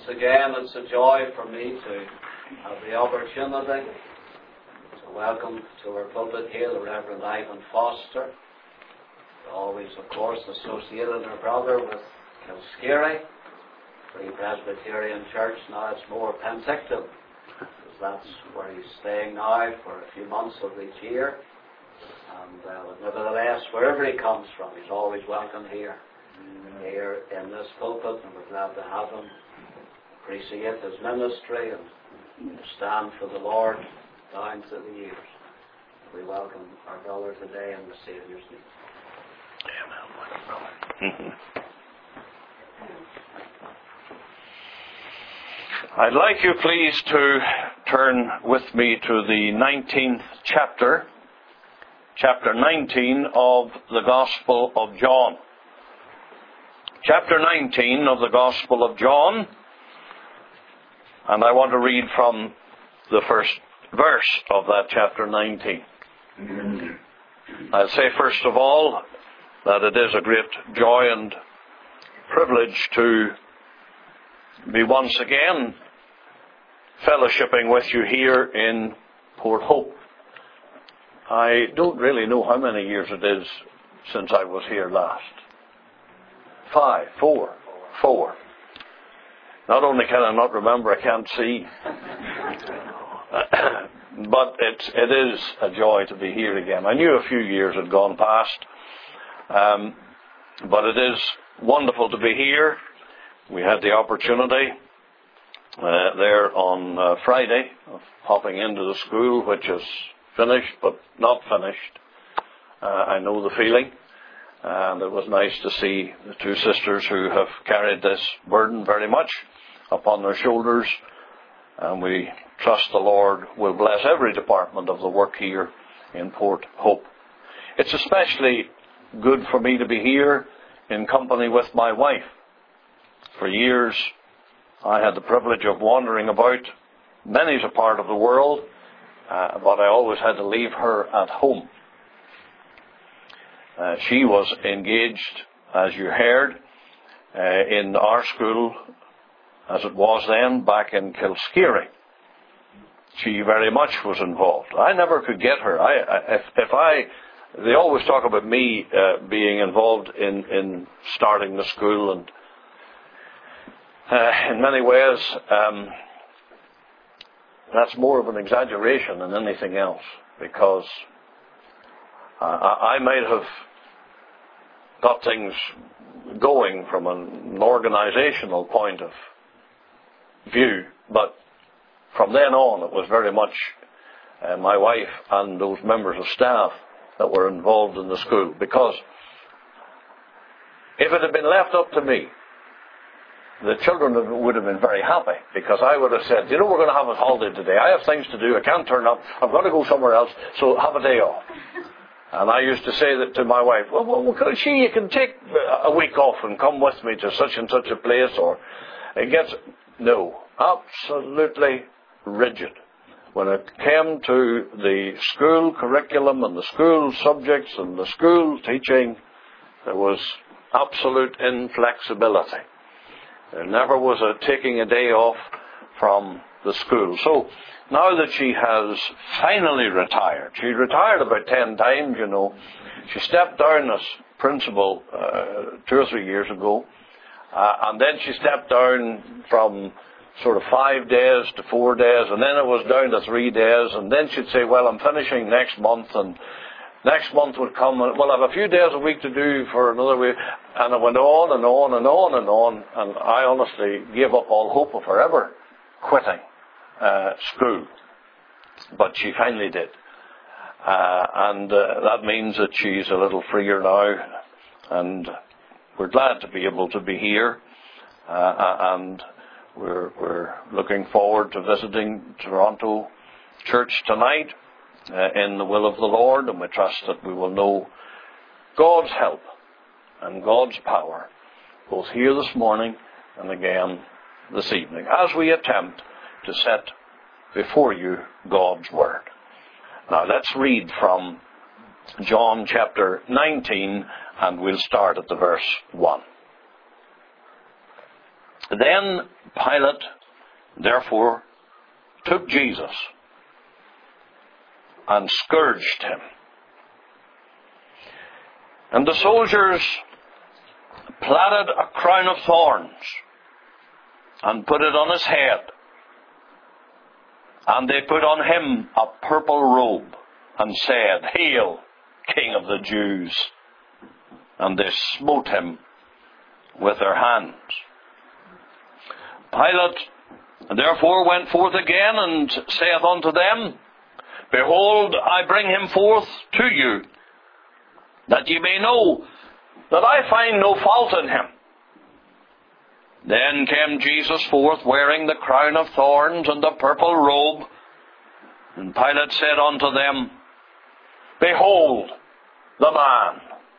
Once again, it's a joy for me to have the opportunity to welcome to our pulpit here the Reverend Ivan Foster, always, of course, associated our brother with Kilskerry, Free Presbyterian Church. Now it's more Penticton, because that's where he's staying now for a few months of each year. And but nevertheless, wherever he comes from, he's always welcome here in this pulpit, and we're glad to have him. Appreciate his ministry and stand for the Lord down to the years. We welcome our brother today in the Saviour's name. Amen. I'd like you, please, to turn with me to the 19th chapter 19 of the Gospel of John. Chapter 19 of the Gospel of John, and I want to read from the first verse of that chapter 19. I'll say first of all that it is a great joy and privilege to be once again fellowshipping with you here in Port Hope. I don't really know how many years it is since I was here last. 4. Not only can I not remember, I can't see. But it is a joy to be here again. I knew a few years had gone past, but it is wonderful to be here. We had the opportunity there on Friday of hopping into the school, which is finished but not finished. I know the feeling. And it was nice to see the two sisters who have carried this burden very much upon their shoulders. And we trust the Lord will bless every department of the work here in Port Hope. It's especially good for me to be here in company with my wife. For years, I had the privilege of wandering about many's a part of the world, but I always had to leave her at home. She was engaged, as you heard, in our school, as it was then, back in Kilskerry. She very much was involved. I never could get her. They always talk about me being involved in starting the school, and in many ways, that's more of an exaggeration than anything else, because I might have got things going from an organizational point of view, but from then on it was very much my wife and those members of staff that were involved in the school. Because if it had been left up to me, the children would have been very happy, because I would have said, we're going to have a holiday today. I have things to do. I can't turn up. I've got to go somewhere else. So have a day off. And I used to say that to my wife, you can take a week off and come with me to such and such a place, or it gets, no, absolutely rigid. When it came to the school curriculum and the school subjects and the school teaching, there was absolute inflexibility. There never was a taking a day off from the school. So now that she has finally retired, she retired about 10 times, She stepped down as principal 2 or 3 years ago, and then she stepped down from sort of 5 days to 4 days, and then it was down to 3 days, and then she'd say, well, I'm finishing next month, and next month would come, and well, I have a few days a week to do for another week, and it went on and on and on and on, and I honestly gave up all hope of her ever quitting school. But she finally did. And that means that she's a little freer now, and we're glad to be able to be here, and we're looking forward to visiting Toronto Church tonight in the will of the Lord, and we trust that we will know God's help and God's power both here this morning and again this evening as we attempt to set before you God's Word. Now let's read from John chapter 19, and we'll start at the verse 1. Then Pilate, therefore, took Jesus and scourged him. And the soldiers platted a crown of thorns and put it on his head. And they put on him a purple robe and said, "Hail, King of the Jews!" And they smote him with their hands. Pilate therefore went forth again and saith unto them, "Behold, I bring him forth to you, that ye may know that I find no fault in him." Then came Jesus forth, wearing the crown of thorns and the purple robe. And Pilate said unto them, "Behold the man."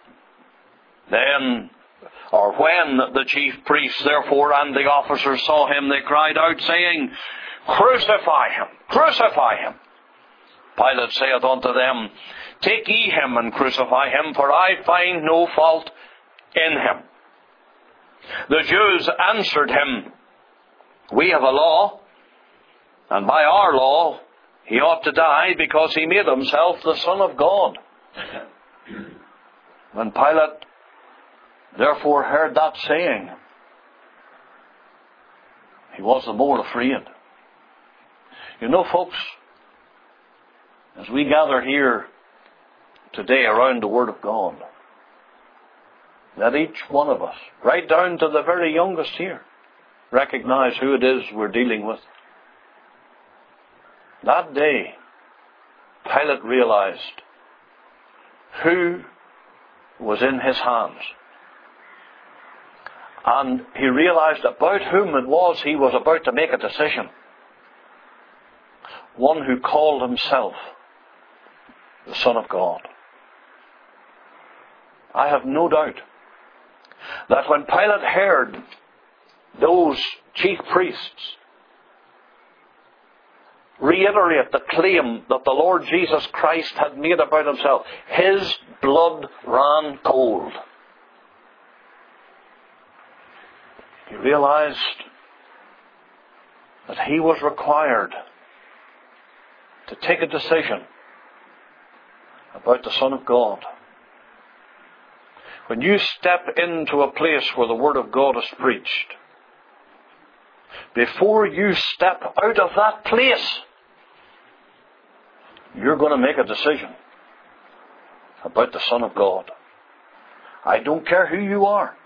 When the chief priests therefore and the officers saw him, they cried out, saying, "Crucify him! Crucify him!" Pilate saith unto them, "Take ye him and crucify him, for I find no fault in him." The Jews answered him, "We have a law, and by our law he ought to die, because he made himself the Son of God." When Pilate therefore heard that saying, he was the more afraid. You know, folks, as we gather here today around the Word of God, that each one of us, right down to the very youngest here, recognize who it is we're dealing with. That day, Pilate realized who was in his hands. And he realized about whom it was he was about to make a decision. One who called himself the Son of God. I have no doubt that when Pilate heard those chief priests reiterate the claim that the Lord Jesus Christ had made about himself, his blood ran cold. He realized that he was required to take a decision about the Son of God. When you step into a place where the Word of God is preached, before you step out of that place, you're going to make a decision about the Son of God. I don't care who you are.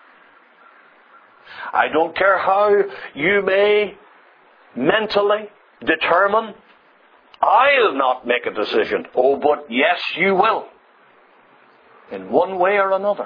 I don't care how you may mentally determine, "I'll not make a decision." Oh, but yes, you will. In one way or another.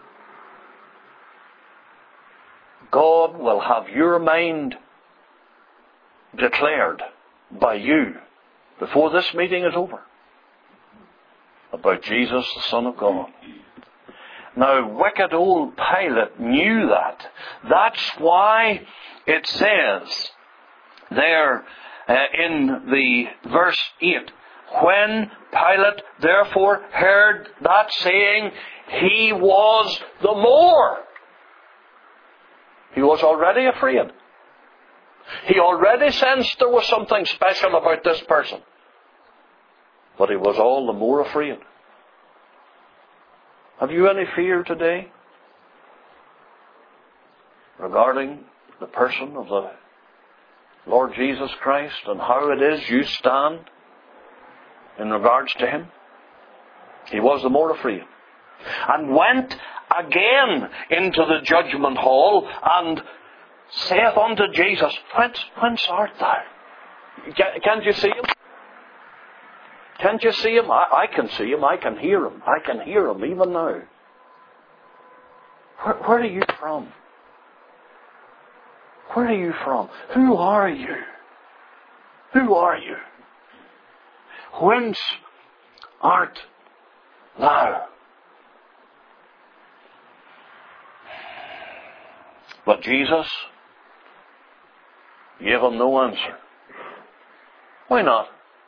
God will have your mind declared by you before this meeting is over about Jesus, the Son of God. Now, wicked old Pilate knew that. That's why it says there in the verse 8, when Pilate therefore heard that saying, he was the more. He was already afraid. He already sensed there was something special about this person. But he was all the more afraid. Have you any fear today regarding the person of the Lord Jesus Christ and how it is you stand in regards to Him? He was the more afraid. And went again into the judgment hall and saith unto Jesus, Whence art thou? Can't you see Him? Can't you see Him? I can see Him. I can hear Him. I can hear Him even now. Where are you from? Where are you from? Who are you? Who are you? Whence art thou? But Jesus gave him no answer. Why not?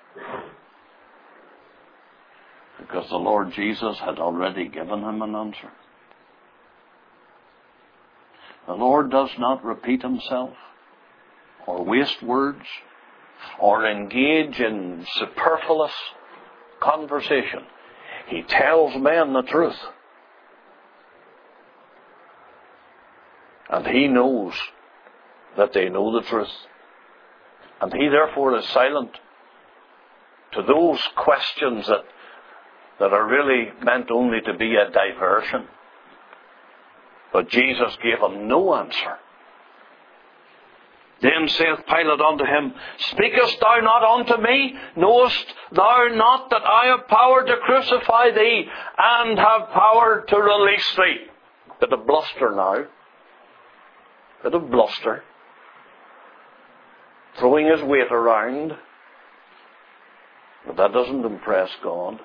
Because the Lord Jesus had already given him an answer. The Lord does not repeat himself, or waste words, or engage in superfluous conversation. He tells men the truth. And he knows that they know the truth. And he therefore is silent to those questions that are really meant only to be a diversion. But Jesus gave him no answer. Then saith Pilate unto him, Speakest thou not unto me? Knowest thou not that I have power to crucify thee, and have power to release thee? Bit of bluster now. Bit of bluster. Throwing his weight around. But that doesn't impress God.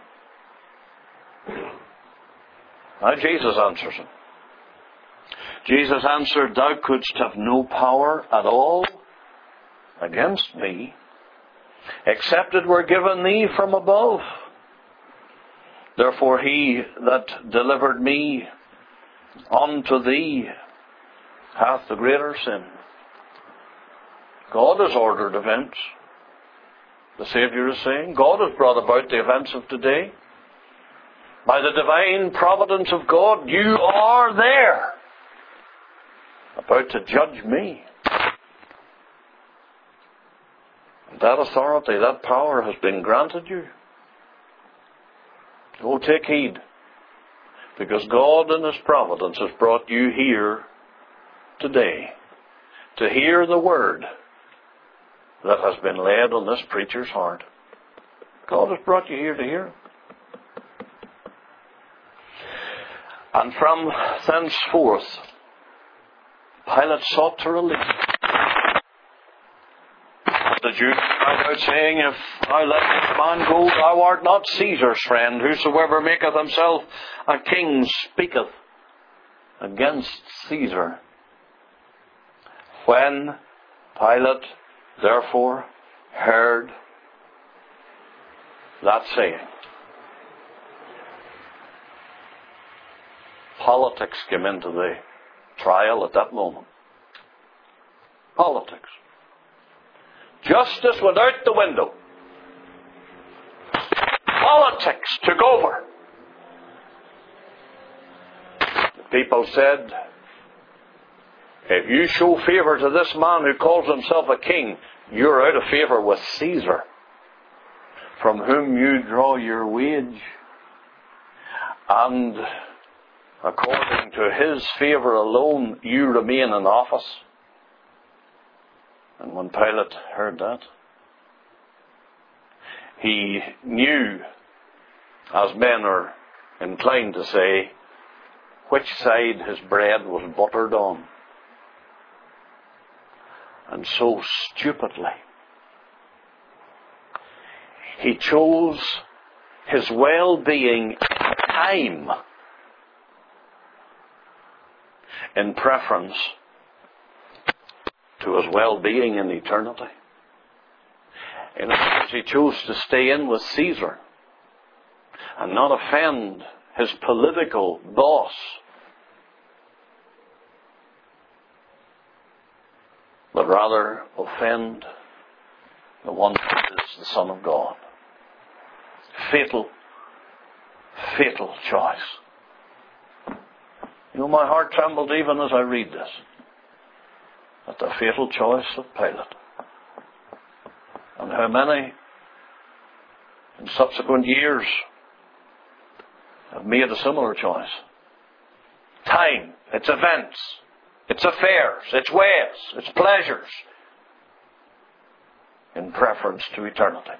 Now Jesus answers him. Jesus answered, Thou couldst have no power at all against me, except it were given thee from above. Therefore he that delivered me unto thee hath the greater sin. God has ordered events. The Saviour is saying, God has brought about the events of today. By the divine providence of God, you are there, about to judge me. And that authority, that power has been granted you. Oh, take heed, because God in His providence has brought you here today to hear the word that has been laid on this preacher's heart. God has brought you here to hear. And from thenceforth, Pilate sought to release him. The Jews cried out, saying, If thou let this man go, thou art not Caesar's friend. Whosoever maketh himself a king speaketh against Caesar. When Pilate therefore heard that saying, politics came into the trial at that moment. Politics. Justice went out the window. Politics took over. The people said, if you show favour to this man who calls himself a king, you're out of favour with Caesar, from whom you draw your wage. And according to his favour alone, you remain in office. And when Pilate heard that, he knew, as men are inclined to say, which side his bread was buttered on. And so stupidly, he chose his well-being time in preference to his well-being in eternity. In other words, he chose to stay in with Caesar and not offend his political boss, but rather offend the one who is the Son of God. Fatal, fatal choice. You know, my heart trembled even as I read this, at the fatal choice of Pilate. And how many in subsequent years have made a similar choice. Time, its events, its affairs, its ways, its pleasures, in preference to eternity.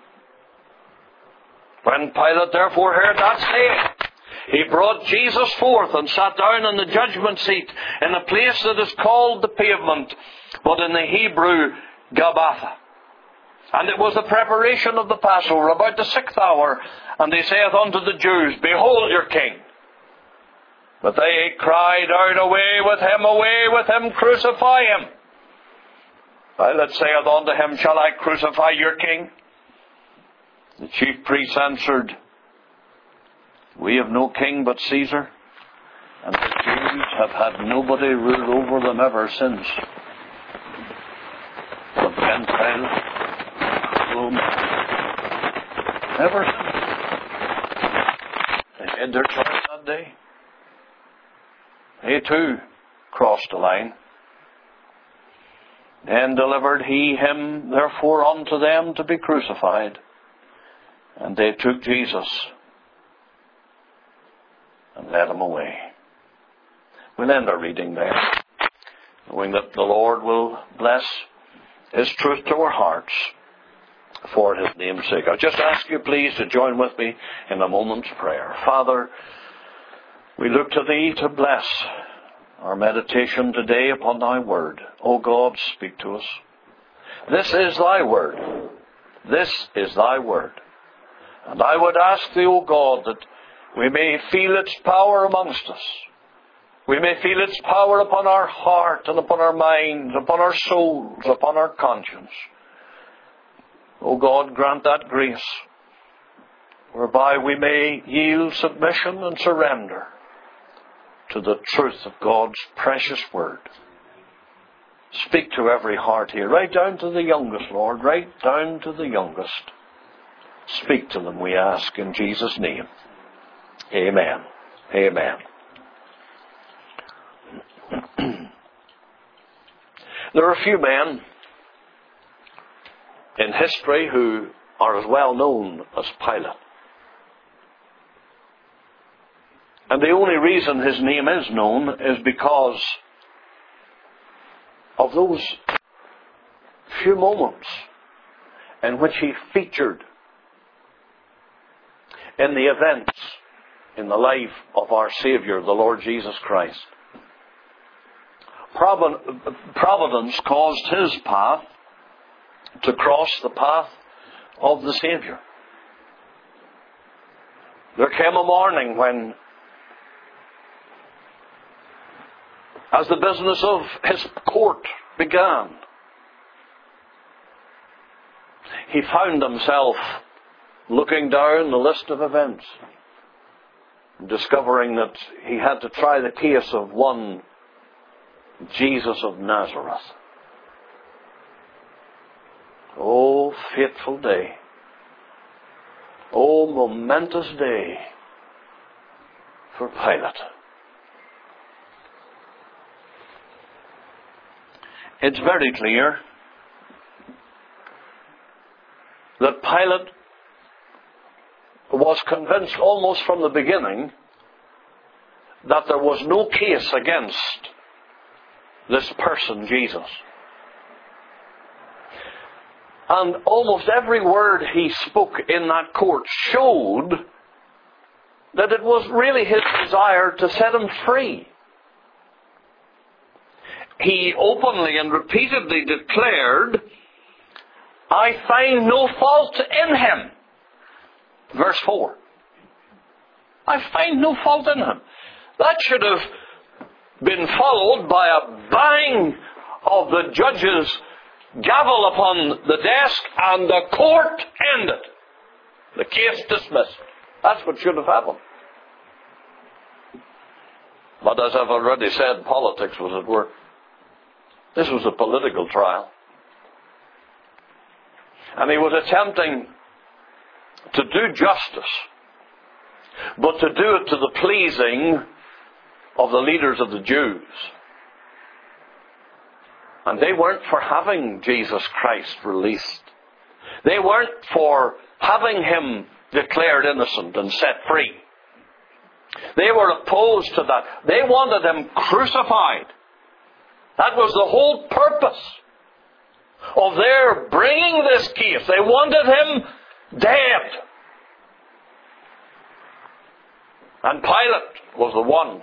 When Pilate therefore heard that saying, he brought Jesus forth and sat down on the judgment seat in a place that is called the Pavement, but in the Hebrew, Gabbatha. And it was the preparation of the Passover, about the 6th hour. And he saith unto the Jews, Behold your king. But they cried out, Away with him, crucify him. Pilate saith unto him, Shall I crucify your king? The chief priests answered, We have no king but Caesar. And the Jews have had nobody rule over them ever since. The Gentiles, Rome, ever since. They made their choice that day. They too crossed the line. Then delivered he him therefore unto them to be crucified. And they took Jesus and led him away. We'll end our reading there, knowing that the Lord will bless His truth to our hearts for His name's sake. I'll just ask you please to join with me in a moment's prayer. Father, we look to Thee to bless our meditation today upon Thy Word. O God, speak to us. This is Thy Word. This is Thy Word. And I would ask Thee, O God, that we may feel its power amongst us. We may feel its power upon our heart and upon our minds, upon our souls, upon our conscience. O God, grant that grace whereby we may yield submission and surrender to the truth of God's precious Word. Speak to every heart here, right down to the youngest, Lord, right down to the youngest. Speak to them, we ask, in Jesus' name. Amen. Amen. There are a few men in history who are as well known as Pilate. And the only reason his name is known is because of those few moments in which he featured in the events in the life of our Saviour, the Lord Jesus Christ. Providence caused his path to cross the path of the Saviour. There came a morning when, as the business of his court began, he found himself looking down the list of events, discovering that he had to try the case of one Jesus of Nazareth. Oh, fateful day. Oh, momentous day for Pilate. It's very clear that Pilate was convinced almost from the beginning that there was no case against this person, Jesus. And almost every word he spoke in that court showed that it was really his desire to set him free. He openly and repeatedly declared, I find no fault in him. Verse 4. I find no fault in him. That should have been followed by a bang of the judge's gavel upon the desk and the court ended. The case dismissed. That's what should have happened. But as I've already said, politics was at work. This was a political trial. And he was attempting to do justice, but to do it to the pleasing of the leaders of the Jews. And they weren't for having Jesus Christ released. They weren't for having him declared innocent and set free. They were opposed to that. They wanted him crucified. That was the whole purpose of their bringing this case. They wanted him dead. And Pilate was the one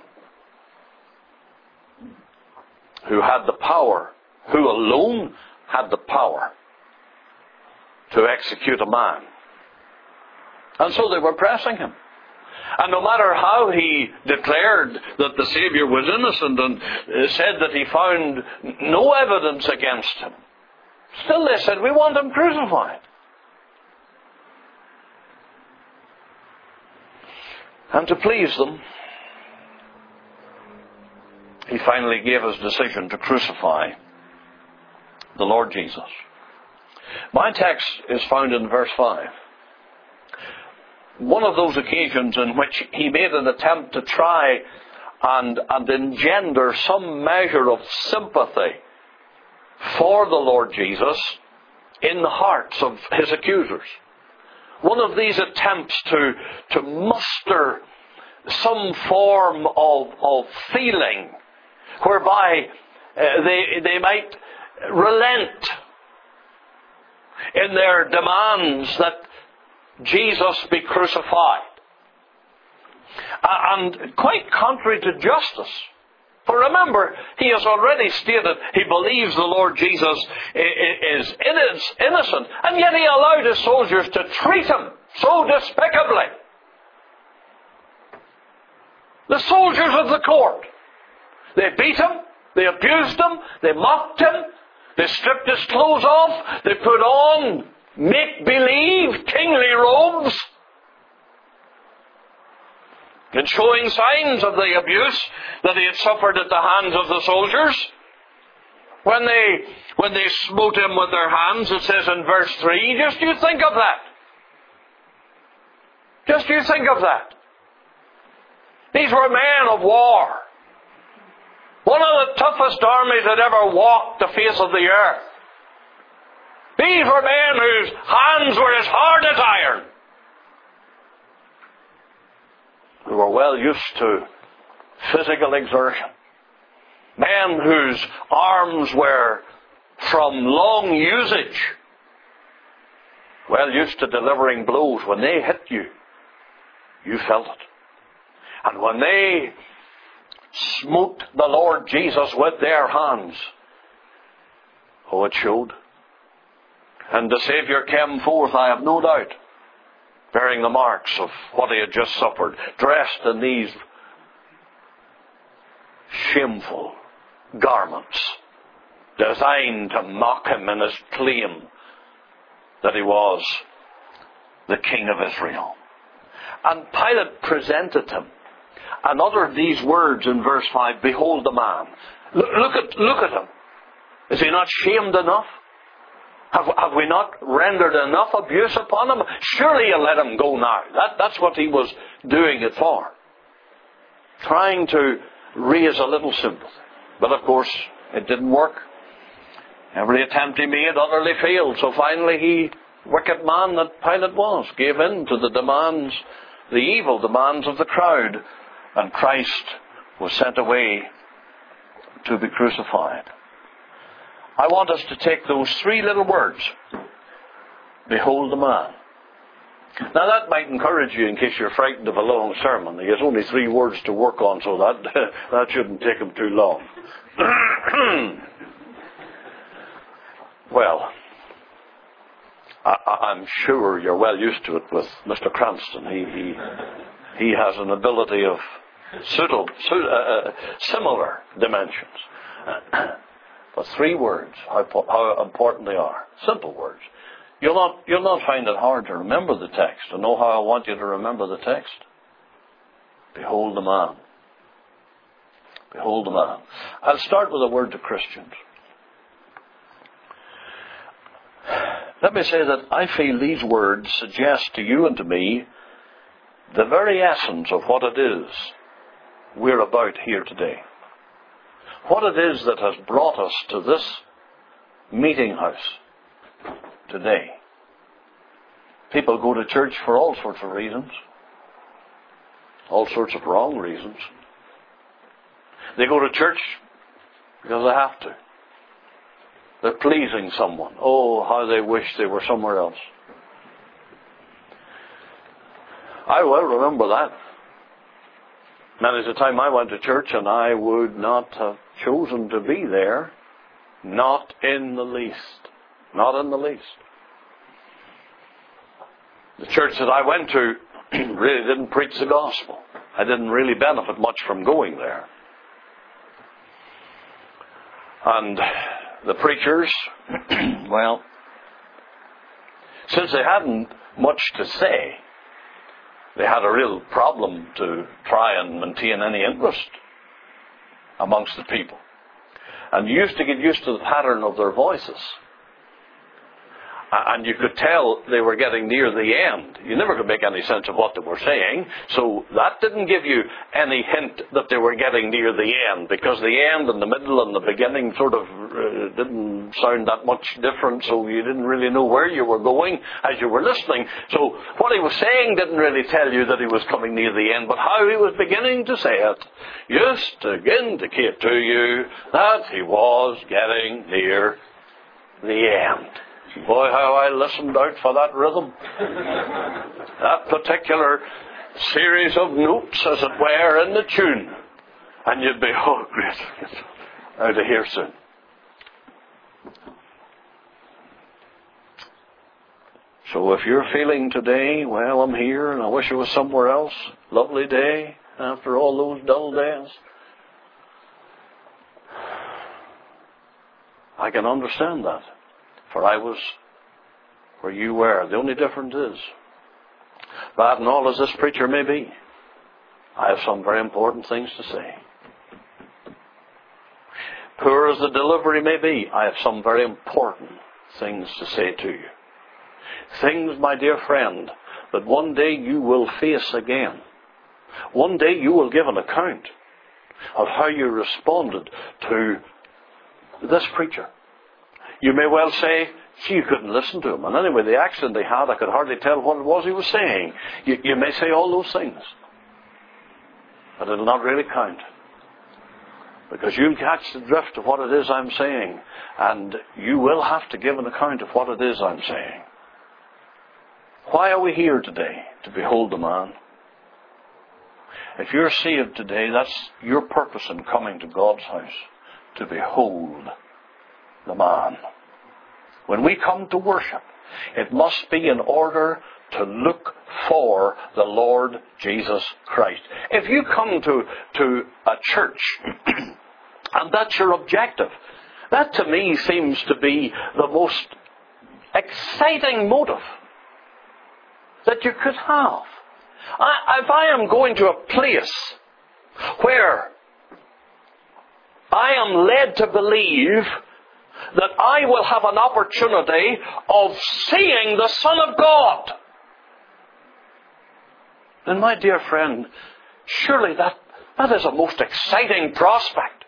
who had the power, who alone had the power to execute a man. And so they were pressing him. And no matter how he declared that the Saviour was innocent and said that he found no evidence against him, still they said, we want him crucified. And to please them, he finally gave his decision to crucify the Lord Jesus. My text is found in verse 5. One of those occasions in which he made an attempt to try and engender some measure of sympathy for the Lord Jesus in the hearts of his accusers. One of these attempts to muster some form of feeling whereby they might relent in their demands that Jesus be crucified. And quite contrary to justice. For remember, he has already stated he believes the Lord Jesus is innocent, and yet he allowed his soldiers to treat him so despicably. The soldiers of the court. They beat him, they abused him, they mocked him, they stripped his clothes off, they put on make-believe kingly robes, and showing signs of the abuse that he had suffered at the hands of the soldiers. When they smote him with their hands, it says in verse 3, just you think of that. Just you think of that. These were men of war. One of the toughest armies that ever walked the face of the earth. These were men whose hands were as hard as iron. Who were well used to physical exertion. Men whose arms were from long usage. Well used to delivering blows. When they hit you, you felt it. And when they smote the Lord Jesus with their hands, oh, it showed. And the Saviour came forth, I have no doubt, bearing the marks of what he had just suffered, dressed in these shameful garments, designed to mock him in his claim that he was the King of Israel. And Pilate presented him and uttered these words in verse 5, behold the man. Look at him. Is he not shamed enough? Have we not rendered enough abuse upon him? Surely you let him go now. That's what he was doing it for. Trying to raise a little sympathy. But of course, it didn't work. Every attempt he made utterly failed. So finally he, wicked man that Pilate was, gave in to the demands, the evil demands of the crowd. And Christ was sent away to be crucified. I want us to take those three little words. Behold the man. Now that might encourage you in case you're frightened of a long sermon. He has only 3 words to work on, so that shouldn't take him too long. Well, I'm sure you're well used to it with Mr. Cranston. He has an ability of similar dimensions. But 3 words, how important they are. Simple words. You'll not find it hard to remember the text. To know how I want you to remember the text. Behold the man. Behold the man. I'll start with a word to Christians. Let me say that I feel these words suggest to you and to me the very essence of what it is we're about here today. What it is that has brought us to this meeting house today. People go to church for all sorts of reasons. All sorts of wrong reasons. They go to church because they have to. They're pleasing someone. Oh, how they wish they were somewhere else. I well remember that. Many's the time I went to church and I would not have chosen to be there. Not in the least. Not in the least. The church that I went to really didn't preach the gospel. I didn't really benefit much from going there. And the preachers, well, since they hadn't much to say, they had a real problem to try and maintain any interest. amongst the people. And you used to get used to the pattern of their voices. And you could tell they were getting near the end. You never could make any sense of what they were saying. So that didn't give you any hint that they were getting near the end. Because the end and the middle and the beginning sort of didn't sound that much different. So you didn't really know where you were going as you were listening. So what he was saying didn't really tell you that he was coming near the end. But how he was beginning to say it used to indicate to you that he was getting near the end. Boy, how I listened out for that rhythm. That particular series of notes, as it were, in the tune. And you'd be, oh, great, out of here soon. So if you're feeling today, well, I'm here and I wish I was somewhere else. Lovely day after all those dull days. I can understand that. For I was where you were. The only difference is, bad and all as this preacher may be, I have some very important things to say. Poor as the delivery may be, I have some very important things to say to you. Things, my dear friend, that one day you will face again. One day you will give an account of how you responded to this preacher. You may well say, gee, you couldn't listen to him. And anyway, the accent he had, I could hardly tell what it was he was saying. You may say all those things. But it'll not really count. Because you'll catch the drift of what it is I'm saying. And you will have to give an account of what it is I'm saying. Why are we here today? To behold the man. If you're saved today, that's your purpose in coming to God's house. To behold the man. When we come to worship, it must be in order to look for the Lord Jesus Christ. If you come to a church and that's your objective, that to me seems to be the most exciting motive that you could have. If I am going to a place where I am led to believe that I will have an opportunity of seeing the Son of God, then my dear friend, surely that is a most exciting prospect.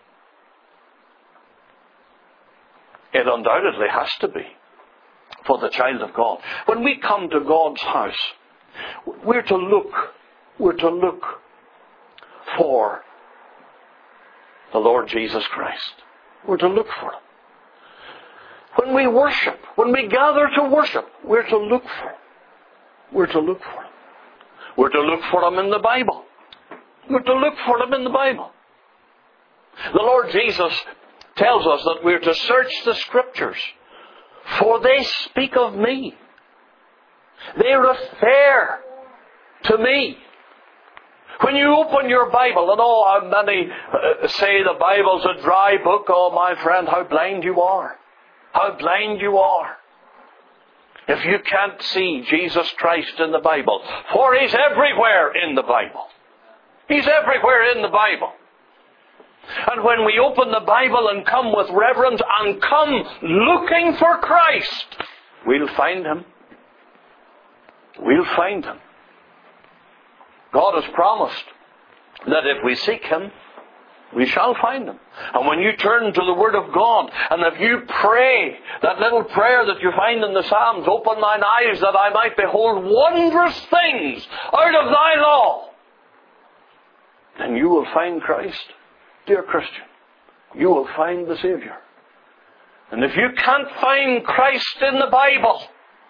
It undoubtedly has to be for the child of God. When we come to God's house, we're to look for the Lord Jesus Christ. We're to look for Him. When we worship, when we gather to worship, we're to look for Him. We're to look for Him. We're to look for Him in the Bible. We're to look for Him in the Bible. The Lord Jesus tells us that we're to search the Scriptures, for they speak of me. They refer to me. When you open your Bible, and how many say the Bible's a dry book, oh my friend, how blind you are. How blind you are. If you can't see Jesus Christ in the Bible, for He's everywhere in the Bible. He's everywhere in the Bible. And when we open the Bible and come with reverence and come looking for Christ, we'll find Him. We'll find Him. God has promised that if we seek Him, we shall find Him. And when you turn to the Word of God, and if you pray that little prayer that you find in the Psalms, open mine eyes that I might behold wondrous things out of thy law, then you will find Christ. Dear Christian, you will find the Savior. And if you can't find Christ in the Bible,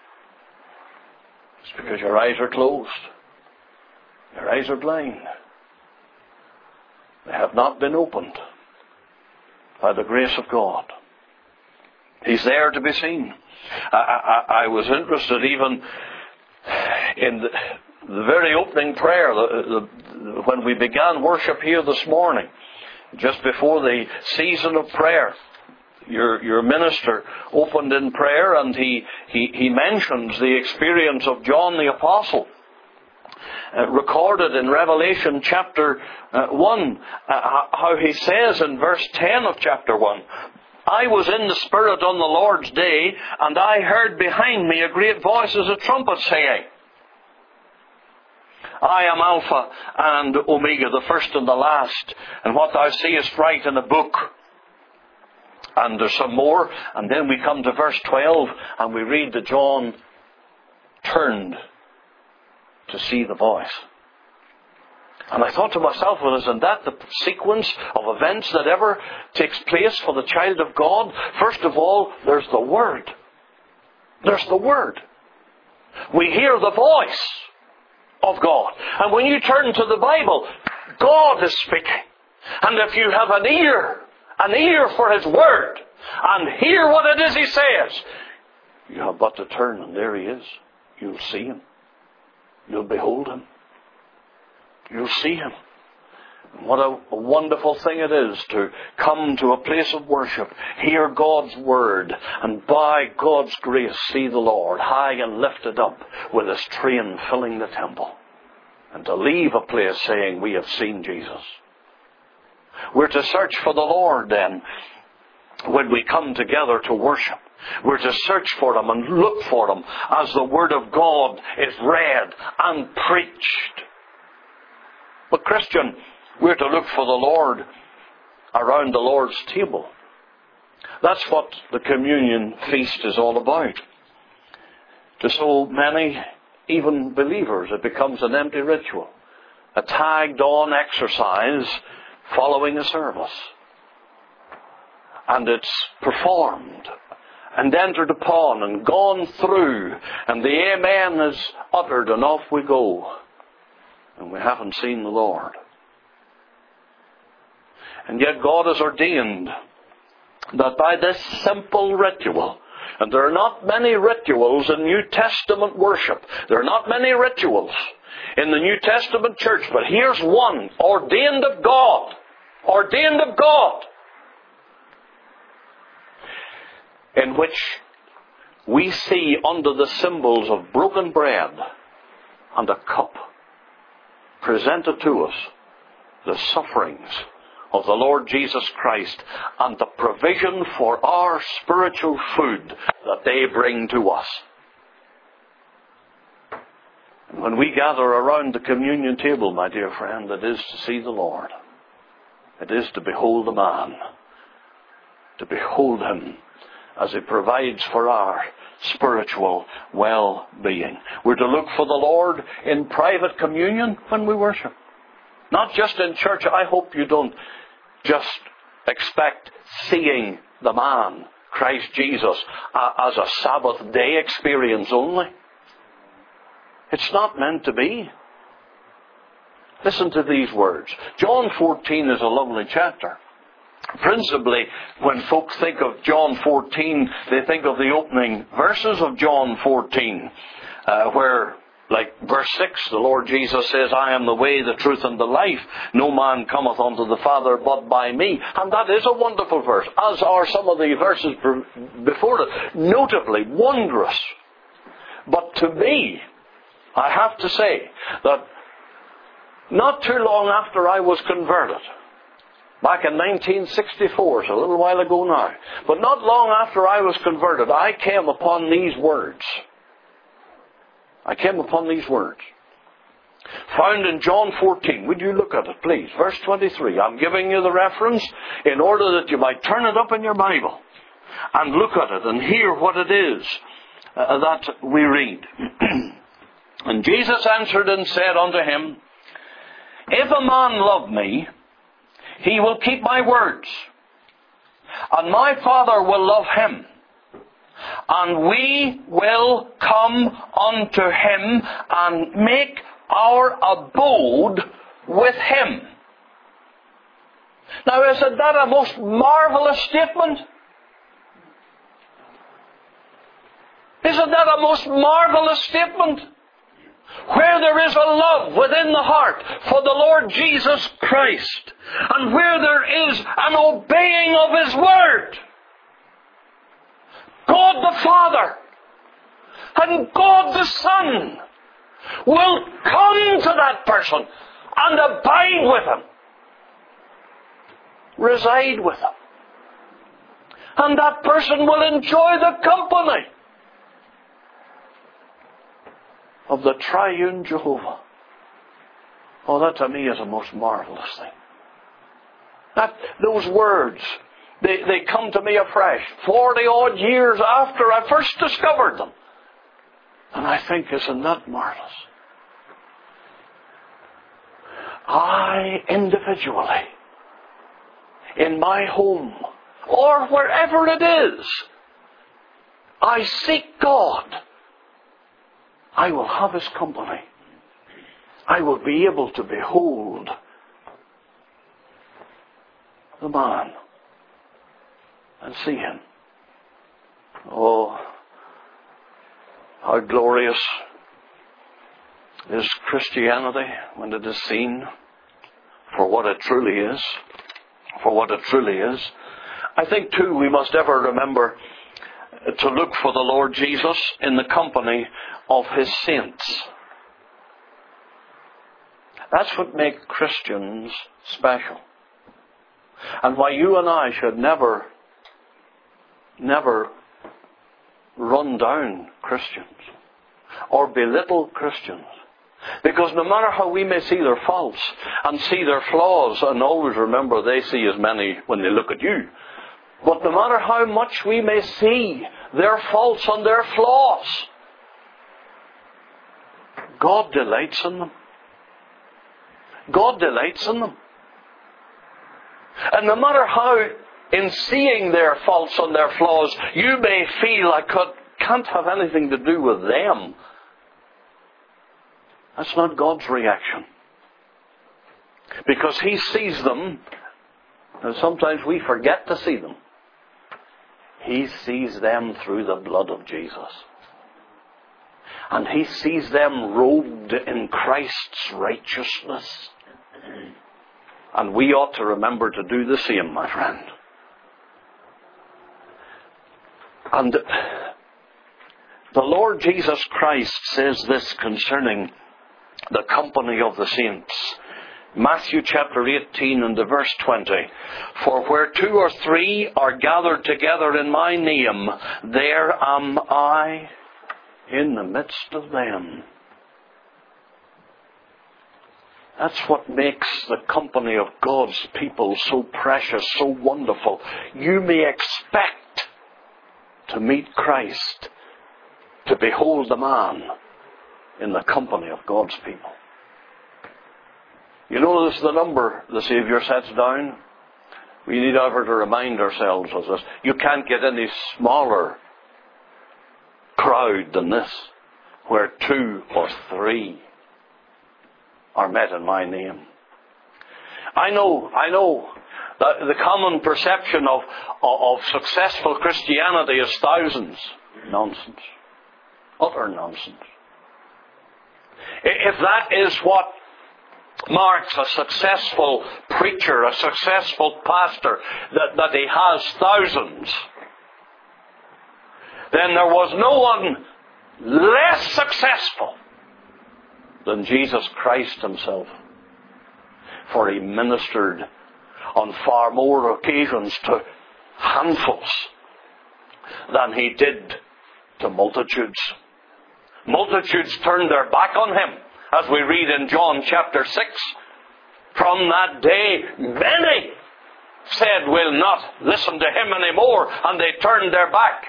it's because your eyes are closed. Your eyes are blind. They have not been opened by the grace of God. He's there to be seen. I was interested even in the very opening prayer when we began worship here this morning, just before the season of prayer. Your minister opened in prayer, and he mentions the experience of John the Apostle. recorded in Revelation chapter 1, how he says in verse 10 of chapter 1, I was in the Spirit on the Lord's day, and I heard behind me a great voice as a trumpet saying, I am Alpha and Omega, the first and the last, and what thou seest write in a book. And there's some more, and then we come to verse 12, and we read that John turned to see the voice. And I thought to myself, well, isn't that the sequence of events that ever takes place for the child of God? First of all, there's the Word. There's the Word. We hear the voice of God. And when you turn to the Bible, God is speaking. And if you have an ear for His Word, and hear what it is He says, you have but to turn, and there He is. You'll see Him. You'll behold Him. You'll see Him. And what a wonderful thing it is to come to a place of worship, hear God's Word, and by God's grace see the Lord high and lifted up with His train filling the temple. And to leave a place saying, we have seen Jesus. We're to search for the Lord then when we come together to worship. We're to search for Him and look for Him as the Word of God is read and preached. But Christian, we're to look for the Lord around the Lord's table. That's what the communion feast is all about. To so many, even believers, it becomes an empty ritual. A tagged-on exercise following a service. And it's performed and entered upon and gone through, and the amen is uttered, and off we go. And we haven't seen the Lord. And yet God has ordained that by this simple ritual, and there are not many rituals in New Testament worship. There are not many rituals in the New Testament church, but here's one, ordained of God. Ordained of God. In which we see under the symbols of broken bread and a cup presented to us the sufferings of the Lord Jesus Christ and the provision for our spiritual food that they bring to us. And when we gather around the communion table, my dear friend, it is to see the Lord. It is to behold the man. To behold Him as He provides for our spiritual well-being. We're to look for the Lord in private communion when we worship. Not just in church. I hope you don't just expect seeing the man, Christ Jesus, as a Sabbath day experience only. It's not meant to be. Listen to these words. John 14 is a lovely chapter. Principally, when folks think of John 14, they think of the opening verses of John 14, where, like verse 6, the Lord Jesus says, I am the way, the truth, and the life. No man cometh unto the Father but by me. And that is a wonderful verse, as are some of the verses before it. Notably wondrous. But to me, I have to say that not too long after I was converted, back in 1964, so a little while ago now, but not long after I was converted, I came upon these words. Found in John 14. Would you look at it, please? Verse 23. I'm giving you the reference in order that you might turn it up in your Bible and look at it and hear what it is that we read. And Jesus answered and said unto him, If a man love me, he will keep my words, and my Father will love him, and we will come unto him and make our abode with him. Now, isn't that a most marvelous statement? Isn't that a most marvelous statement? Where there is a love within the heart for the Lord Jesus Christ, and where there is an obeying of His Word, God the Father and God the Son will come to that person and abide with him, reside with him. And that person will enjoy the company of the triune Jehovah. Oh, that to me is a most marvelous thing. Those words, they come to me afresh, 40 odd years after I first discovered them. And I think, isn't that marvelous? I individually, in my home, or wherever it is, I seek God. I will have His company. I will be able to behold the man and see him. Oh, how glorious is Christianity when it is seen for what it truly is. For what it truly is. I think too we must ever remember to look for the Lord Jesus in the company of His saints. That's what makes Christians special. And why you and I should never run down Christians or belittle Christians. Because no matter how we may see their faults and see their flaws, and always remember they see as many when they look at you, but no matter how much we may see their faults and their flaws, God delights in them. God delights in them. And no matter how, in seeing their faults and their flaws, you may feel I can't have anything to do with them, that's not God's reaction. Because He sees them, and sometimes we forget to see them. He sees them through the blood of Jesus. And He sees them robed in Christ's righteousness. And we ought to remember to do the same, my friend. And the Lord Jesus Christ says this concerning the company of the saints. Matthew chapter 18 and the verse 20. For where 2 or 3 are gathered together in my name, there am I in the midst of them. That's what makes the company of God's people so precious, so wonderful. You may expect to meet Christ, to behold the man in the company of God's people. You notice the number the Saviour sets down? We need ever to remind ourselves of this. You can't get any smaller crowd than this, where 2 or 3 are met in my name. I know that the common perception of successful Christianity is thousands. Nonsense. Utter nonsense. If that is what marks a successful preacher, a successful pastor, that he has thousands, then there was no one less successful than Jesus Christ Himself. For He ministered on far more occasions to handfuls than He did to multitudes. Multitudes turned their back on Him, as we read in John chapter 6. From that day, many said, we'll not listen to Him anymore, and they turned their back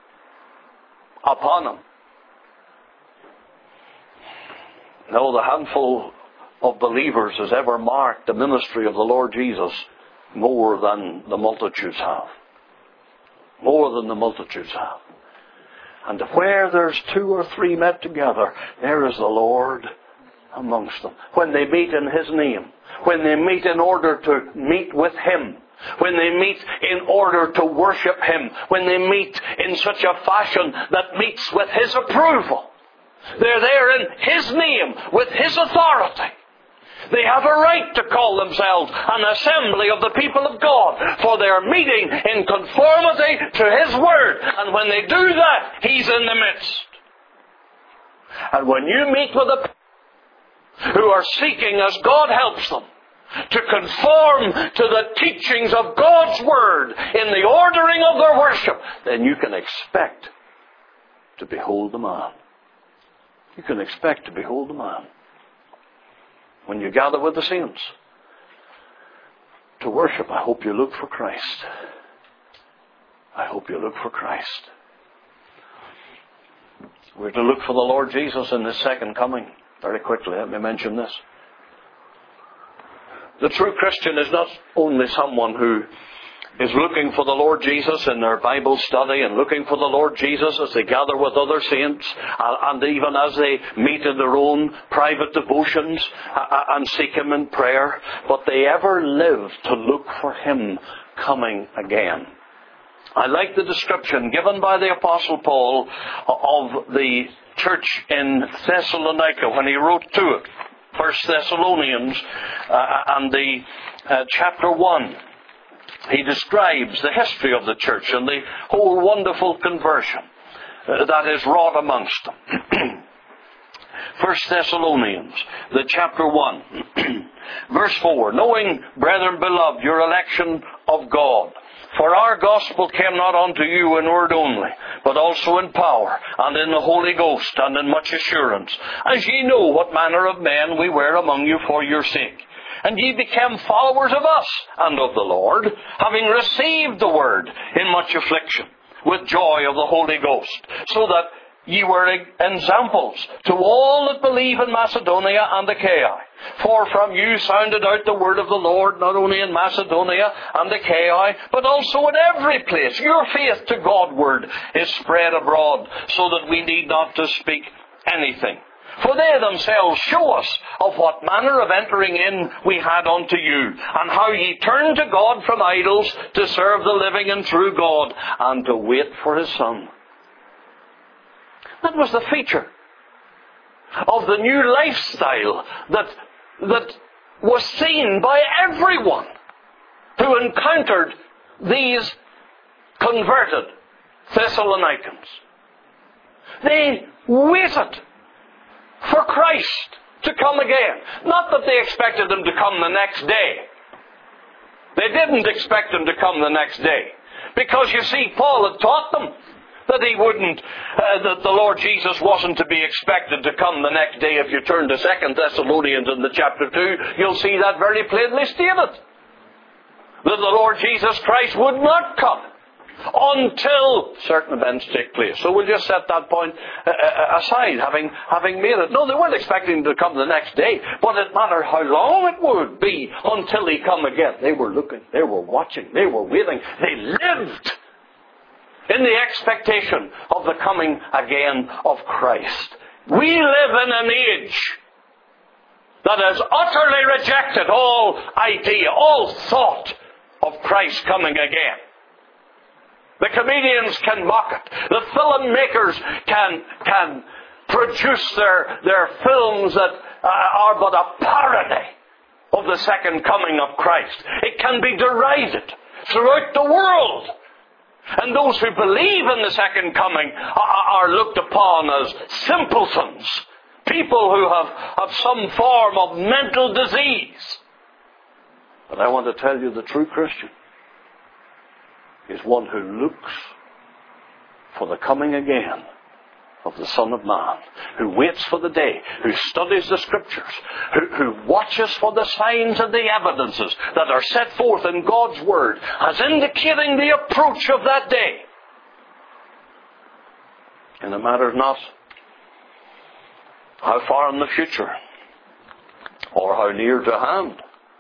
upon Him. No, the handful of believers has ever marked the ministry of the Lord Jesus more than the multitudes have. More than the multitudes have. And where there's 2 or 3 met together, there is the Lord amongst them. When they meet in His name, when they meet in order to meet with Him, when they meet in order to worship Him, when they meet in such a fashion that meets with His approval, they're there in His name, with His authority. They have a right to call themselves an assembly of the people of God, for they are meeting in conformity to His Word. And when they do that, He's in the midst. And when you meet with a people who are seeking, as God helps them, to conform to the teachings of God's Word in the ordering of their worship, then you can expect to behold the man. You can expect to behold the man. When you gather with the saints to worship, I hope you look for Christ. I hope you look for Christ. We're to look for the Lord Jesus in His second coming. Very quickly, let me mention this. The true Christian is not only someone who is looking for the Lord Jesus in their Bible study and looking for the Lord Jesus as they gather with other saints and even as they meet in their own private devotions and seek Him in prayer, but they ever live to look for Him coming again. I like the description given by the Apostle Paul of the church in Thessalonica when he wrote to it. 1 Thessalonians and the chapter 1. He describes the history of the church and the whole wonderful conversion that is wrought amongst them. 1 Thessalonians, the chapter 1, verse 4. Knowing, brethren beloved, your election of God. For our gospel came not unto you in word only, but also in power, and in the Holy Ghost, and in much assurance, as ye know what manner of men we were among you for your sake. And ye became followers of us and of the Lord, having received the word in much affliction, with joy of the Holy Ghost, so that ye were ensamples to all that believe in Macedonia and Achaia. For from you sounded out the word of the Lord, not only in Macedonia and Achaia, but also in every place. Your faith to Godward is spread abroad, so that we need not to speak anything. For they themselves show us of what manner of entering in we had unto you, and how ye turned to God from idols to serve the living and true God, and to wait for His Son. That was the feature of the new lifestyle that was seen by everyone who encountered these converted Thessalonians. They waited for Christ to come again. Not that they expected Him to come the next day. They didn't expect Him to come the next day. Because you see, Paul had taught them that he wouldn't, that the Lord Jesus wasn't to be expected to come the next day. If you turn to 2 Thessalonians in the chapter 2, you'll see that very plainly stated. That the Lord Jesus Christ would not come until certain events take place. So we'll just set that point aside, having made it. No, they weren't expecting him to come the next day, but it mattered how long it would be until he come again. They were looking, they were watching, they were waiting, they lived in the expectation of the coming again of Christ. We live in an age that has utterly rejected all idea, all thought of Christ coming again. The comedians can mock it. The filmmakers can produce their films that are but a parody of the second coming of Christ. It can be derided throughout the world. And those who believe in the second coming are looked upon as simpletons. People who have some form of mental disease. But I want to tell you, the true Christian is one who looks for the coming again of the Son of Man, who waits for the day, who studies the Scriptures, who watches for the signs and the evidences that are set forth in God's Word as indicating the approach of that day. And it matters not how far in the future or how near to hand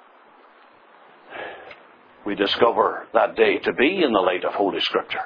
we discover that day to be in the light of Holy Scripture.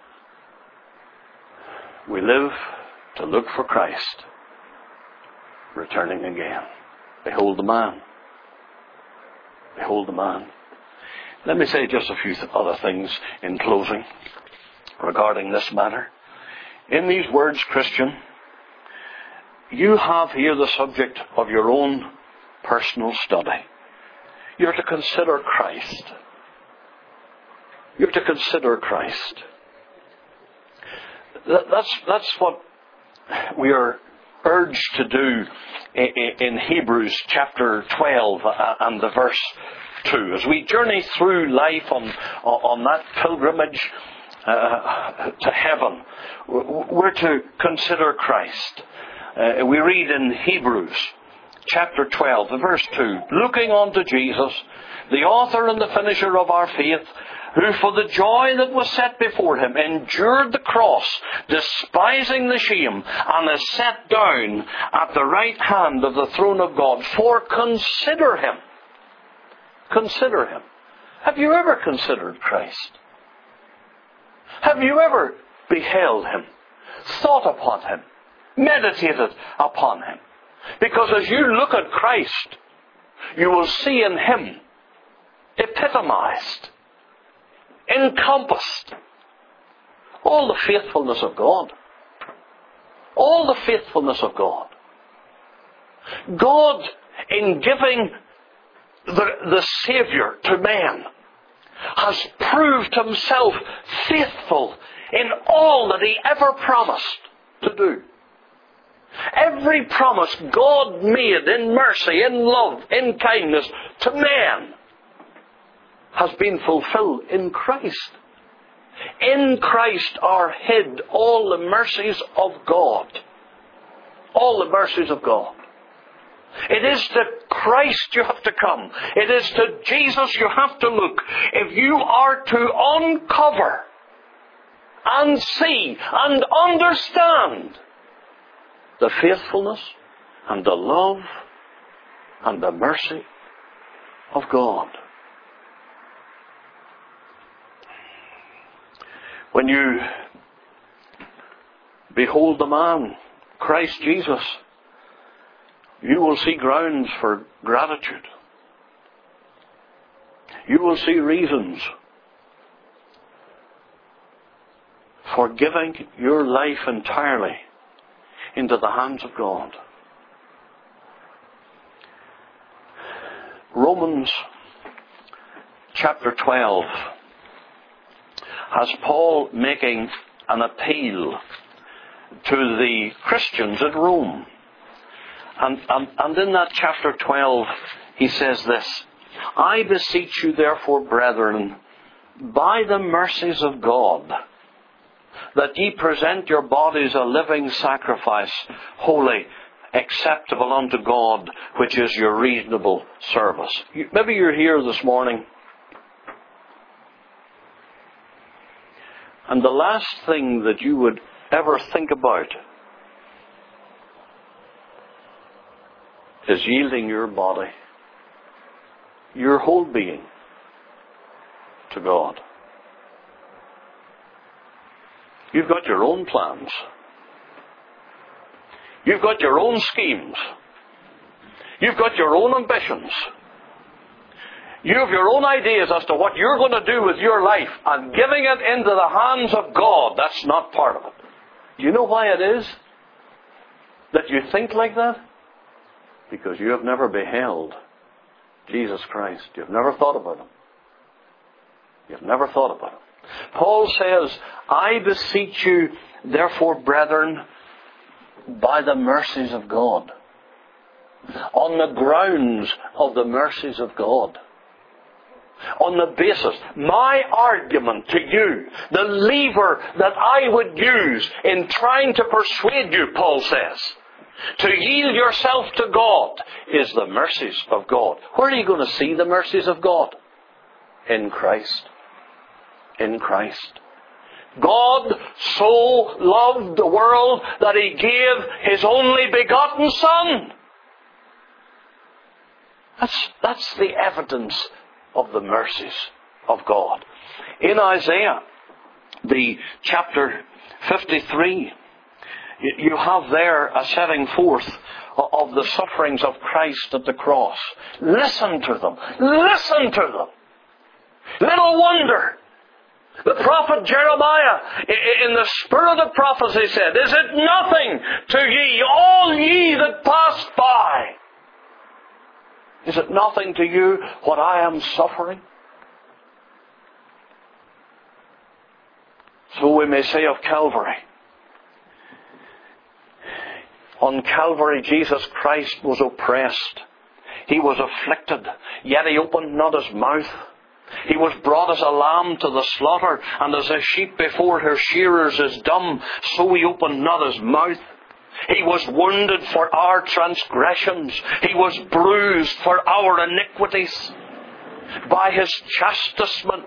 We live to look for Christ returning again. Behold the man. Behold the man. Let me say just a few other things in closing regarding this matter. In these words, Christian, you have here the subject of your own personal study. You're to consider Christ. You're to consider Christ. That's what we are urged to do in Hebrews chapter 12 and the verse 2. As we journey through life on that pilgrimage to heaven, we're to consider Christ. We read in Hebrews chapter 12, verse 2, looking unto Jesus, the author and the finisher of our faith, who for the joy that was set before him endured the cross, despising the shame, and is set down at the right hand of the throne of God. For consider him. Consider him. Have you ever considered Christ? Have you ever beheld him, thought upon him, meditated upon him? Because as you look at Christ, you will see in him epitomized, encompassed, all the faithfulness of God. All the faithfulness of God. God, in giving the Saviour to man, has proved himself faithful in all that he ever promised to do. Every promise God made in mercy, in love, in kindness to man has been fulfilled in Christ. In Christ are hid all the mercies of God. All the mercies of God. It is to Christ you have to come. It is to Jesus you have to look. If you are to uncover and see and understand the faithfulness and the love and the mercy of God. When you behold the man, Christ Jesus, you will see grounds for gratitude. You will see reasons for giving your life entirely into the hands of God. Romans chapter 12 has Paul making an appeal to the Christians at Rome. And in that chapter 12 he says this, I beseech you therefore, brethren, by the mercies of God, that ye present your bodies a living sacrifice, holy, acceptable unto God, which is your reasonable service. Maybe you're here this morning, and the last thing that you would ever think about is yielding your body, your whole being, to God. You've got your own plans. You've got your own schemes. You've got your own ambitions. You have your own ideas as to what you're going to do with your life, and giving it into the hands of God, that's not part of it. Do you know why it is that you think like that? Because you have never beheld Jesus Christ. You've never thought about Him. You've never thought about Him. Paul says, I beseech you, therefore, brethren, by the mercies of God, on the grounds of the mercies of God, on the basis, my argument to you, the lever that I would use in trying to persuade you, Paul says, to yield yourself to God, is the mercies of God. Where are you going to see the mercies of God? In Christ. In Christ. God so loved the world that He gave His only begotten Son. That's the evidence of the mercies of God. In Isaiah, the chapter 53, you have there a setting forth of the sufferings of Christ at the cross. Listen to them. Listen to them. Little wonder the prophet Jeremiah, in the spirit of prophecy, said, is it nothing to ye, all ye that pass by? Is it nothing to you what I am suffering? So we may say of Calvary, On Calvary, Jesus Christ was oppressed. He was afflicted, yet He opened not His mouth. He was brought as a lamb to the slaughter, and as a sheep before her shearers is dumb, so He opened not His mouth. He was wounded for our transgressions. He was bruised for our iniquities. By His chastisement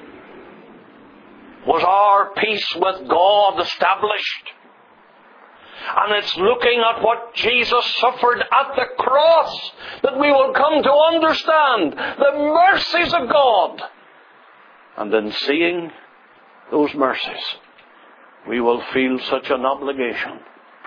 was our peace with God established. And it's looking at what Jesus suffered at the cross that we will come to understand the mercies of God. And in seeing those mercies, we will feel such an obligation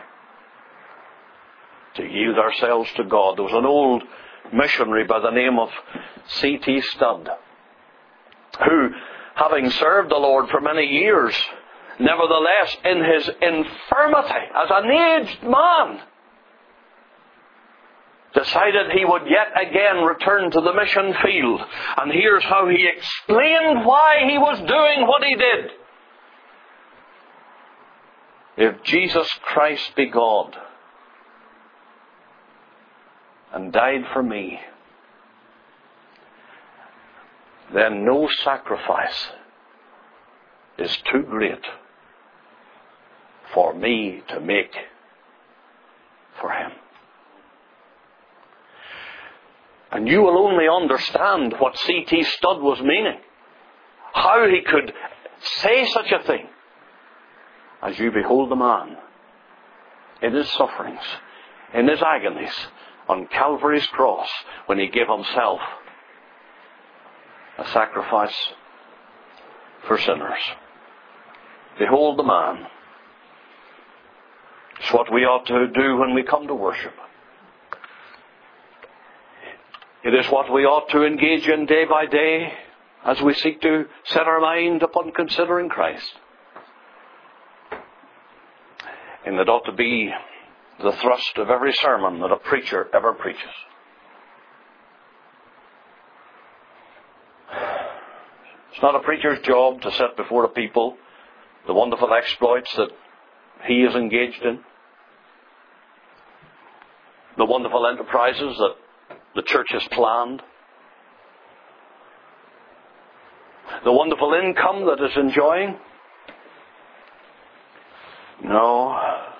to yield ourselves to God. There was an old missionary by the name of C.T. Studd, who, having served the Lord for many years, nevertheless, in his infirmity, as an aged man, decided he would yet again return to the mission field. And here's how he explained why he was doing what he did. If Jesus Christ be God and died for me, then no sacrifice is too great for me to make for Him. And you will only understand what C.T. Studd was meaning, how he could say such a thing, as you behold the man in his sufferings, in his agonies, on Calvary's cross, when He gave Himself a sacrifice for sinners. Behold the man. It's what we ought to do when we come to worship. It is what we ought to engage in day by day as we seek to set our mind upon considering Christ. And it ought to be the thrust of every sermon that a preacher ever preaches. It's not a preacher's job to set before the people the wonderful exploits that he is engaged in, the wonderful enterprises that the church has planned, the wonderful income that it's enjoying. No.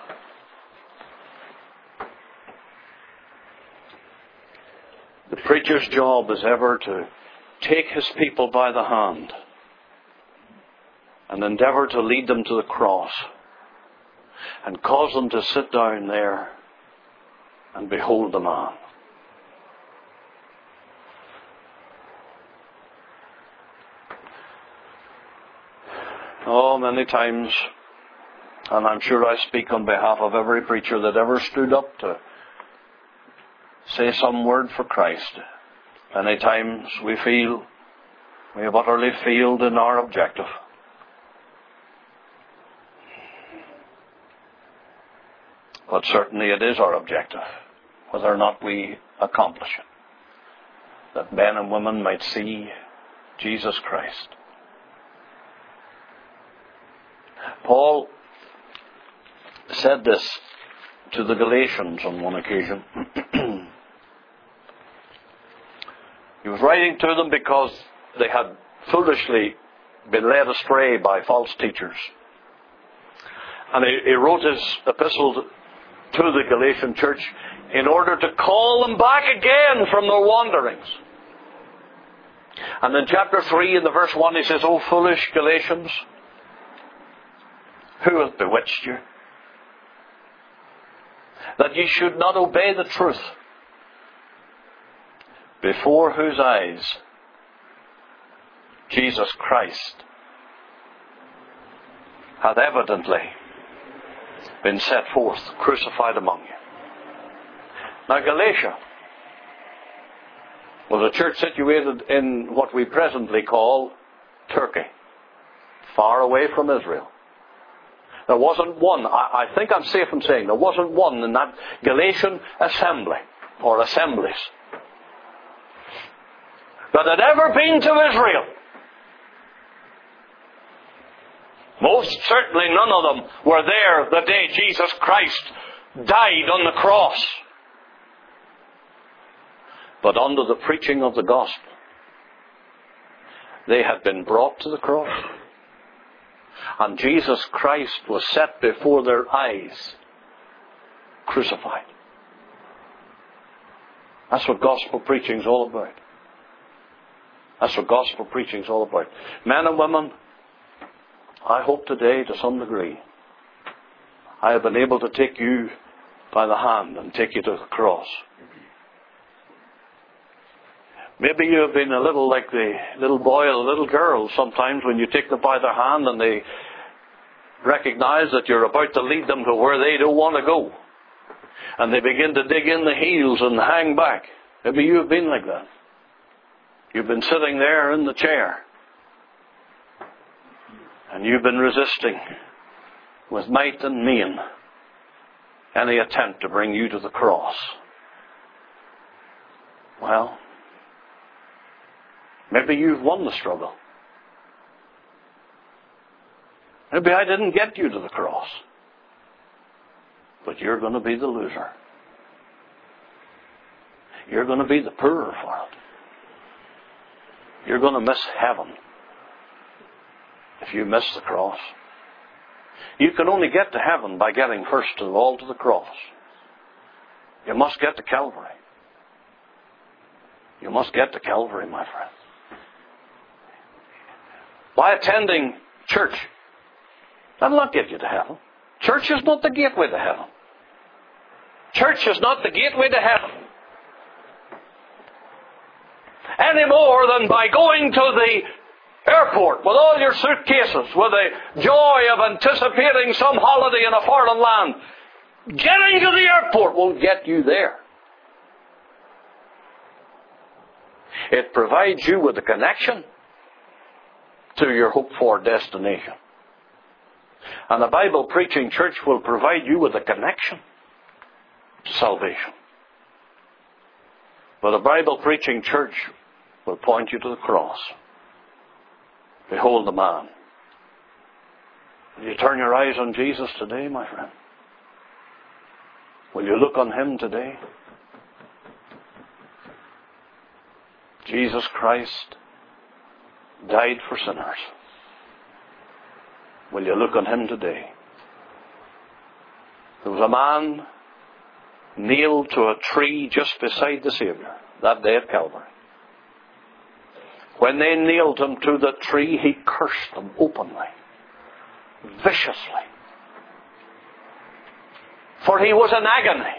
The preacher's job is ever to take his people by the hand and endeavour to lead them to the cross and cause them to sit down there and behold the man. Oh, many times, and I'm sure I speak on behalf of every preacher that ever stood up to say some word for Christ, many times we feel we have utterly failed in our objective. But certainly it is our objective, whether or not we accomplish it, that men and women might see Jesus Christ. Paul said this to the Galatians on one occasion. He was writing to them because they had foolishly been led astray by false teachers. And he wrote his epistle to the Galatian church in order to call them back again from their wanderings. And in chapter 3, in the verse 1, he says, "O foolish Galatians, who hath bewitched you, that ye should not obey the truth, before whose eyes Jesus Christ hath evidently been set forth, crucified among you." Now, Galatia was a church situated in what we presently call Turkey, far away from Israel. There wasn't one, I think I'm safe in saying, there wasn't one in that Galatian assembly, or assemblies, that had ever been to Israel. Most certainly none of them were there the day Jesus Christ died on the cross. But under the preaching of the gospel, they had been brought to the cross. And Jesus Christ was set before their eyes, crucified. That's what gospel preaching is all about. That's what gospel preaching is all about. Men and women, I hope today, to some degree, I have been able to take you by the hand and take you to the cross. Maybe you have been a little like the little boy or the little girl sometimes when you take them by their hand and they recognize that you're about to lead them to where they don't want to go. And they begin to dig in the heels and hang back. Maybe you have been like that. You've been sitting there in the chair. And you've been resisting with might and main any attempt to bring you to the cross. Well, maybe you've won the struggle. Maybe I didn't get you to the cross. But you're going to be the loser. You're going to be the poorer for it. You're going to miss heaven if you miss the cross. You can only get to heaven by getting first of all to the cross. You must get to Calvary. You must get to Calvary, my friend. By attending church, that'll not get you to heaven. Church is not the gateway to heaven. Church is not the gateway to heaven. Any more than by going to the airport with all your suitcases, with the joy of anticipating some holiday in a foreign land. Getting to the airport won't get you there. It provides you with a connection to your hoped-for destination. And the Bible-preaching church will provide you with a connection to salvation. But a Bible-preaching church will point you to the cross. Behold the man. Will you turn your eyes on Jesus today, my friend? Will you look on Him today? Jesus Christ died for sinners. Will you look on Him today? There was a man nailed to a tree just beside the Savior that day at Calvary. When they nailed Him to the tree, He cursed them openly, viciously. For He was in agony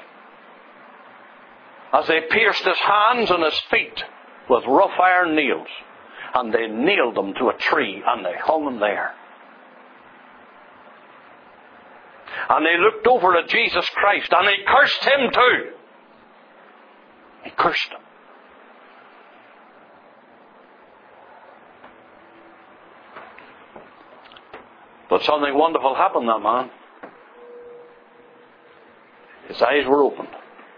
as they pierced His hands and His feet with rough iron nails. And they nailed Him to a tree and they hung Him there. And they looked over at Jesus Christ and they cursed Him too. He cursed Him. But something wonderful happened to that man. His eyes were opened.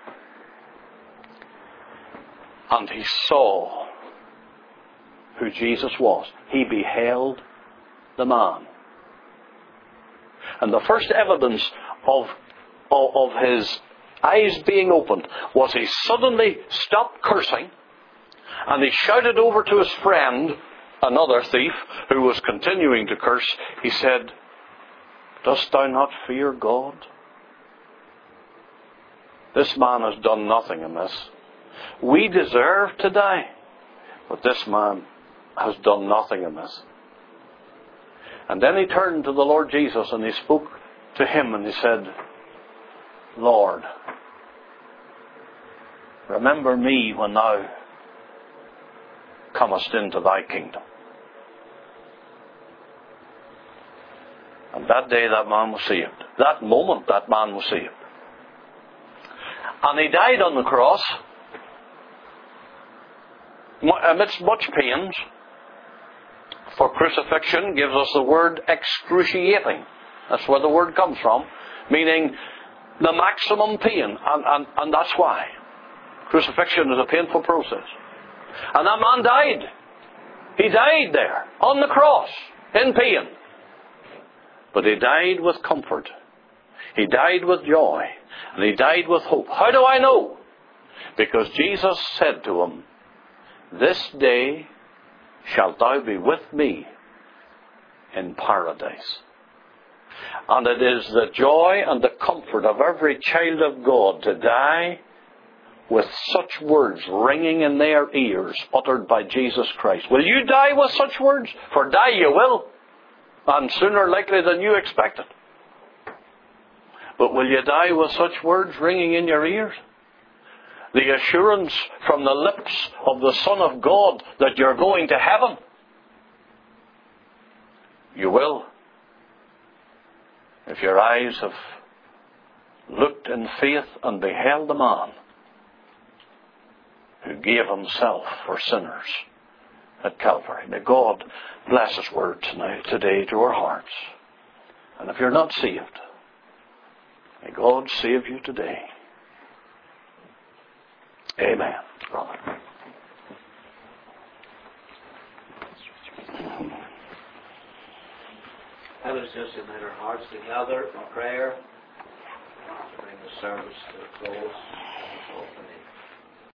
And he saw who Jesus was. He beheld the man. And the first evidence of his eyes being opened was he suddenly stopped cursing and he shouted over to his friend, another thief, who was continuing to curse. He said, "Dost thou not fear God? This man has done nothing amiss. We deserve to die, but this man has done nothing amiss." And then he turned to the Lord Jesus and he spoke to Him and he said, "Lord, remember me when thou comest into thy kingdom." And that day that man was saved. That moment that man was saved. And he died on the cross amidst much pains. For crucifixion gives us the word excruciating. That's where the word comes from. Meaning the maximum pain. And that's why. Crucifixion is a painful process. And that man died. He died there on the cross in pain. But he died with comfort. He died with joy. And he died with hope. How do I know? Because Jesus said to him, this day shalt thou be with me in paradise. And it is the joy and the comfort of every child of God to die with such words ringing in their ears, uttered by Jesus Christ. Will you die with such words? For die you will, and sooner likely than you expected. But will you die with such words ringing in your ears? The assurance from the lips of the Son of God that you're going to heaven. You will. If your eyes have looked in faith and beheld the man who gave himself for sinners at Calvary. May God bless His word today to our hearts. And if you're not saved, may God save you today. Amen. Brother. Let us just unite our hearts together in prayer to bring the service to a close.